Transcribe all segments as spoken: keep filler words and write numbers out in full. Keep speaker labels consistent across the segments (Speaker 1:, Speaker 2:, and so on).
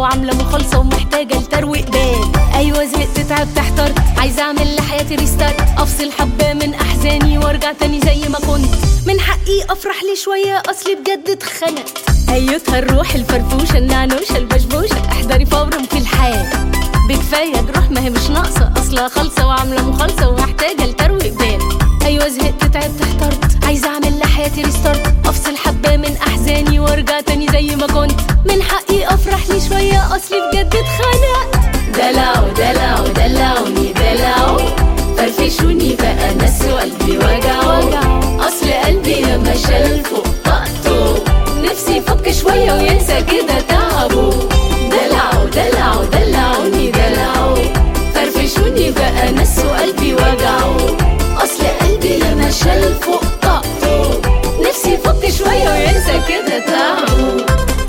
Speaker 1: وعاملة مخالصة ومحتاجة لترويق بال. أيوة زهقت تعبت احترت، عايزة أعمل لحياتي ريستارت، أفصل حبة من أحزاني وأرجع تاني زي ما كنت. من حقي أفرح لي شوية أصلي بجد اتخنقت. أيتها الروح الفرفوشة النعنوشة البشبوشة، احضري فورا في الحال بكفاية جروح ما هي مش ناقصة، أصلها خالصة وعاملة مخالصة ومحتاجة لترويق بال. أيوة زهقت تعبت احترت، عايزة أعمل لحياتي ريستارت، أفصل حبة من أحزاني وأرجع تاني زي ما كنت. من حقي أفرح لي شوية أصلي بجد اتخنقت. دلعوا دلعوا دلعوني دلعوا، فرفشوني بقى ناس وقلبي وجعوا، أصل قلبي لما شال فوق طاقته نفسي يفك شوية وينسى كده تعبه. دلعوا دلعوا دلعوني دلعوا، فرفشوني بقى ناس وقلبي وجعوا، أصل قلبي لما شال فوق طاقته نفسي يفك شوية وينسى كده تعبه.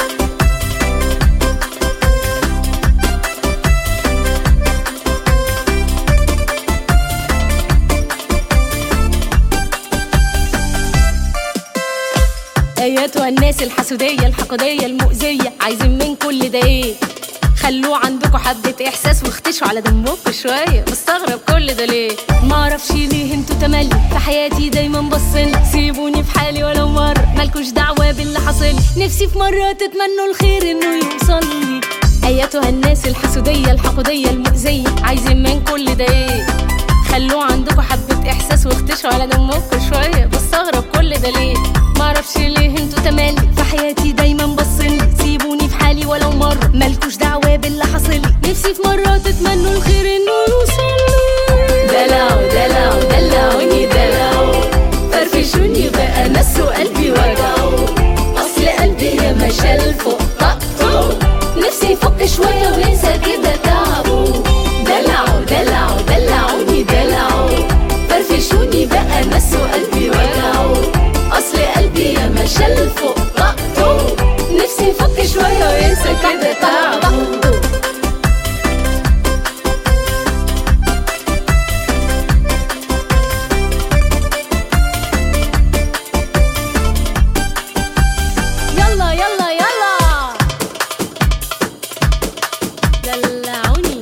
Speaker 1: اياتها الناس الحسودية الحقودية المؤذية، عايزين من كل ده ايه؟ خلوه عندكوا حبة احساس واختشوا على دمكوا شوية. بستغرب كل ده ليه؟ معرفش ليه انتوا تملي في حياتي دايما بصلي، سيبوني في حالي ولو مرة مالكوش دعوة باللي حصل. نفسي في مرة تتمنوا الخير انه يوصلي. اياتها الناس الحسودية الحقودية المؤذية، عايزين من كل ده ايه؟ خلوه عندكوا حبة احساس واختشوا على دمكوا شوية. بستغرب كل ده ليه؟ معرفش ليه انتوا تملي في حياتي دايما بصلي، سيبوني في حالي ولو مرة مالكوش دعوة باللي حصلي. نفسي في مرة تتمنوا الخير انه يوصلي. دلعوا دلعوا دلعوني دلعوا، فرفشوني بقى ناس وقلبي وجعوا، اصل قلبي ياما شال فوق طاقته نفسي يفك شوية وينسى كده تعبه. دلعوا دلعوا دلعوني دلعوا، فرفشوني بقى ناس وقلبي وجعوا، أصل قلبي ياما شال فوق طاقته نفسي يفك شوية وينسى كده تعبه. يلا يلا يلا دلعوني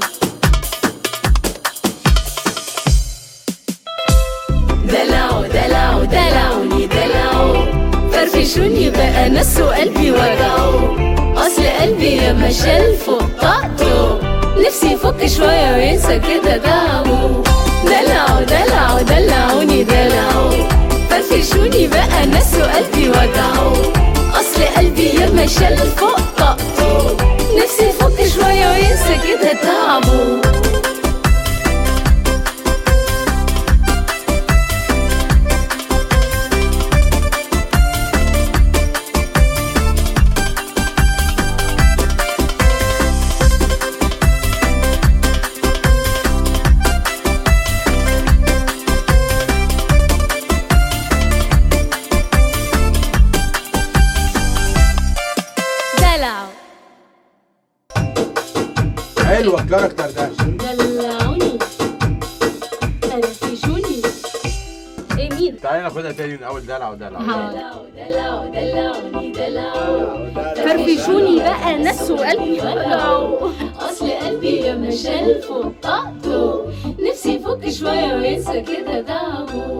Speaker 1: دلعوا دلعوا دلعوني دلعوا، فرفشوني بقى ناس وقلبي وجعوا، أصل قلبي ياما شال فوق طاقته نفسي يفك شوية وينسى كده تعبه. دلعوا دلعوا دلعوني دلعوا، فرفشوني بقى ناس وقلبي وجعوا، أصل قلبي ياما شال فوق طاقته نفسي يفك شوية وينسى كده تعبه.
Speaker 2: حلوة الكاركتر ده.
Speaker 1: دلعوني فرفشوني. ايه مين؟
Speaker 2: تعالي ناخدها تاني من اول. دلع ودلع
Speaker 1: دلعوا دلعوا دلعوني دلعوا، فرفشوني بقى ناس وقلبي وجعوا، اصل قلبي ياما شال فوق طاقته نفسي يفك شوية وينسى كده تعبه.